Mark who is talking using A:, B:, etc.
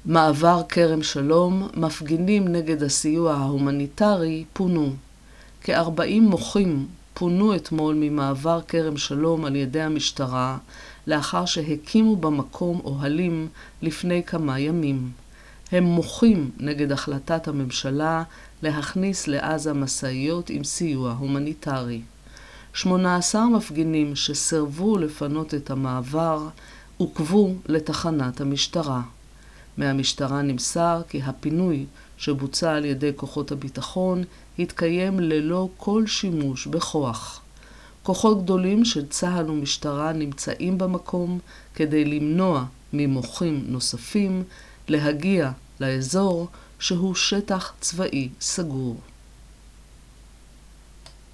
A: מעבר כרם שלום, מפגינים נגד הסיוע ההומניטרי פונו. כ-40 מוחים פונו אתמול ממעבר כרם שלום על ידי המשטרה, לאחר שהקימו במקום אוהלים לפני כמה ימים. הם מוחים נגד החלטת הממשלה להכניס לעזה משאיות עם סיוע הומניטרי. 18 מפגינים שסרבו לפנות את המעבר עוכבו לתחנת המשטרה. מהמשטרה נמסר כי הפינוי שבוצע על ידי כוחות הביטחון התקיים ללא כל שימוש בכוח. כוחות גדולים של צה"ל ומשטרה נמצאים במקום כדי למנוע ממוחים נוספים להגיע לאזור שהוא שטח צבאי סגור.